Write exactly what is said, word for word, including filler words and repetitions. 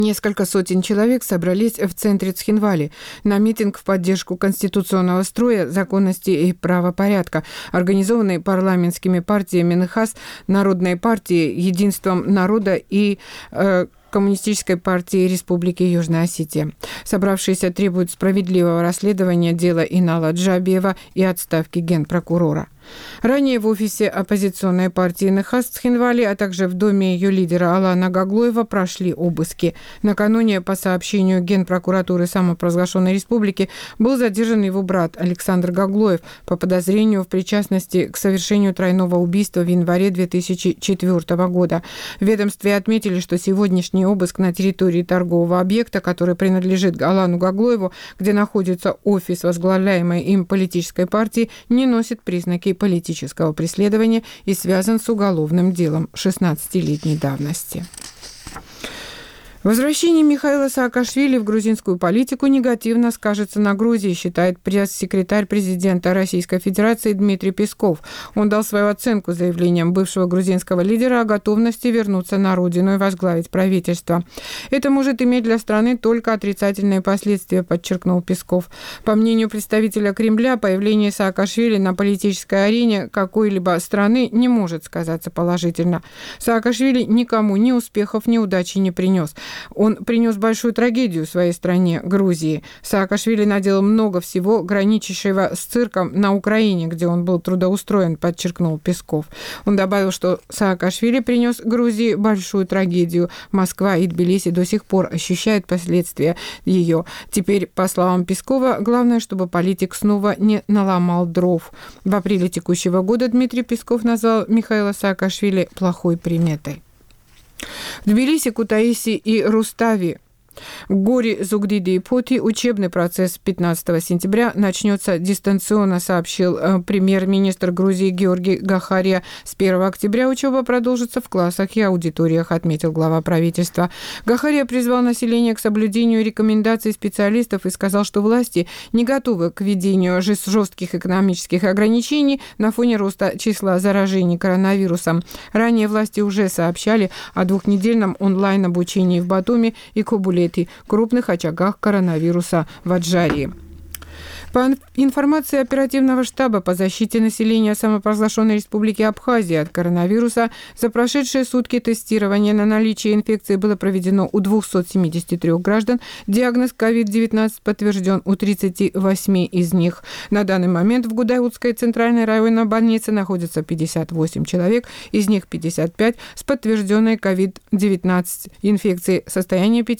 Несколько сотен человек собрались в центре Цхинвали на митинг в поддержку конституционного строя, законности и правопорядка, организованный парламентскими партиями НХАС, Народной партией, Единством народа и э, Коммунистической партии Республики Южная Осетия. Собравшиеся требуют справедливого расследования дела Инала Джабиева и отставки генпрокурора. Ранее в офисе оппозиционной партии НХАС в Цхинвали, а также в доме ее лидера Алана Гаглоева прошли обыски. Накануне, по сообщению Генпрокуратуры самопровозглашенной республики, был задержан его брат Александр Гаглоев по подозрению в причастности к совершению тройного убийства в январе две тысячи четвёртого года. В ведомстве отметили, что сегодняшний обыск на территории торгового объекта, который принадлежит Алану Гаглоеву, где находится офис возглавляемой им политической партии, не носит признаки политического преследования и связан с уголовным делом шестнадцатилетней давности. Возвращение Михаила Саакашвили в грузинскую политику негативно скажется на Грузии, считает пресс-секретарь президента Российской Федерации Дмитрий Песков. Он дал свою оценку заявлениям бывшего грузинского лидера о готовности вернуться на родину и возглавить правительство. Это может иметь для страны только отрицательные последствия, подчеркнул Песков. По мнению представителя Кремля, появление Саакашвили на политической арене какой-либо страны не может сказаться положительно. Саакашвили никому ни успехов, ни удачи не принес. Он принес большую трагедию своей стране, Грузии. Саакашвили наделал много всего, граничащего с цирком на Украине, где он был трудоустроен, подчеркнул Песков. Он добавил, что Саакашвили принес Грузии большую трагедию. Москва и Тбилиси до сих пор ощущают последствия ее. Теперь, по словам Пескова, главное, чтобы политик снова не наломал дров. В апреле текущего года Дмитрий Песков назвал Михаила Саакашвили плохой приметой. В Тбилиси, Кутаиси и Рустави, Гори, Зугдиди и Поти учебный процесс пятнадцатого сентября начнется дистанционно, сообщил премьер-министр Грузии Георгий Гахария. С первого октября учеба продолжится в классах и аудиториях, отметил глава правительства. Гахария призвал население к соблюдению рекомендаций специалистов и сказал, что власти не готовы к введению жестких экономических ограничений на фоне роста числа заражений коронавирусом. Ранее власти уже сообщали о двухнедельном онлайн-обучении в Батуми и Кобуле, крупных очагах коронавируса в Аджарии. По информации оперативного штаба по защите населения самопровозглашенной республики Абхазия от коронавируса, за прошедшие сутки тестирование на наличие инфекции было проведено у двухсот семидесяти трёх граждан. Диагноз ковид девятнадцать подтвержден у тридцати восьми из них. На данный момент в Гудайутской центральной районной больнице находится пятьдесят восемь человек, из них пятьдесят пять с подтвержденной ковид девятнадцать инфекцией. Состояние пяти